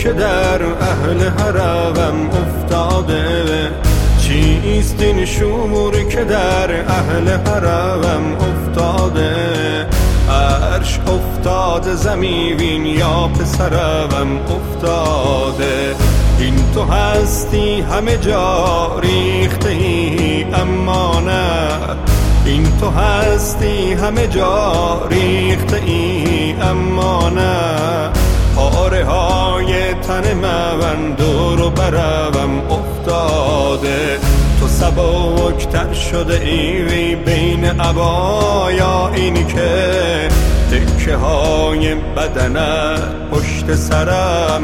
که در اهل حرمم افتاده، چیست این شور که در اهل حرمم افتاده؟ عرش افتاده زمین یا پسرم افتاده؟ این تو هستی همه جا ریخته ای اما نه، این تو هستی همه جا ریخته ای اما نه. پاره های تن من دور و برم افتاده، تو سبکتر شده ای بین عبایا، اینی که تکه های بدنت پشت سرم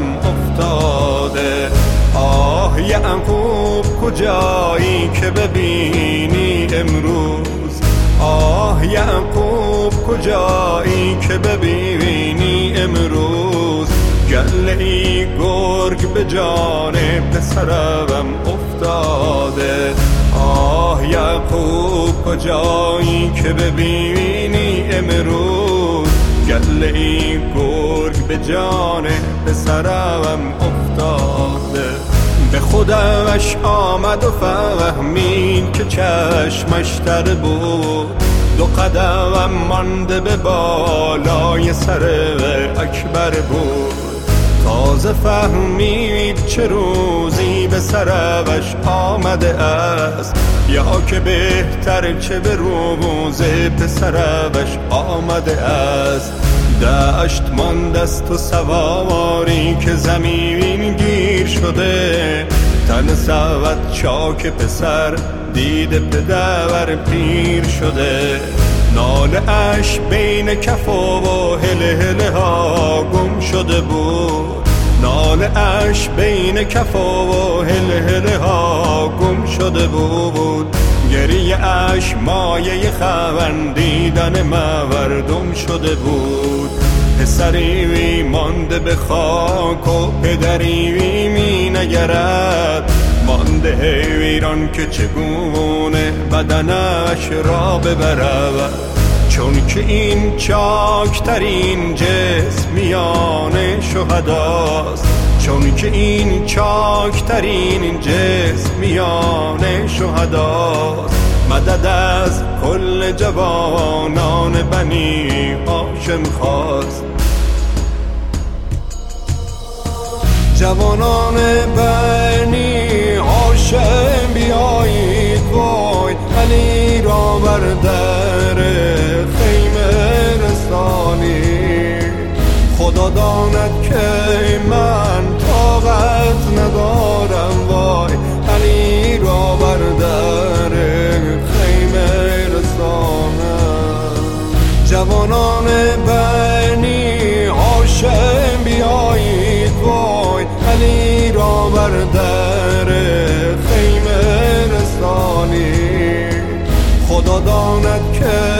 افتاده. آه یعقوب کجایی که ببینی امروز، آه یعقوب کجایی که ببینی امروز؟ گله ای گرگ به جان پسرم افتاده. آه یعقوب کجایی که ببینی امروز؟ گله ای گرگ به جان پسرم افتاده. به خودش آمد و فهمید که چشمش تر بود، دو قدم مانده به بالای سر اکبر بود. تازه فهمید چه روزی به سرش آمده است، یا که بهتر چه به روز پسرش آمده است. دشت مانده است و سواری که زمین گیر شده، تن سوت چاک پسر دیده پدر پیر شده. ناله اش بین کف و هله هله ها گم شده بود، ناله اش بین کف و هله هله ها گم شده بود. گریه اش مایه خندیدن مردم شده بود. پسری مانده به خاک و پدری می نگرد، مانده حیران که چگونه بدنش را ببرد. چون که این چاکترین جسم میان شهداست، چون که این چاکترین جسم میان شهداست. مدد از کل جوانان بنی هاشم خواست. جوانان بنی هاشم بیایید، وای علی را بر در خیمه رسانید. خدا داند که من طاقت ندارم، وای علی را بر در خیمه رسانم. جوانان بنی هاشم بیایید، وای علی را بر در خیمه رسانید. خدا داند که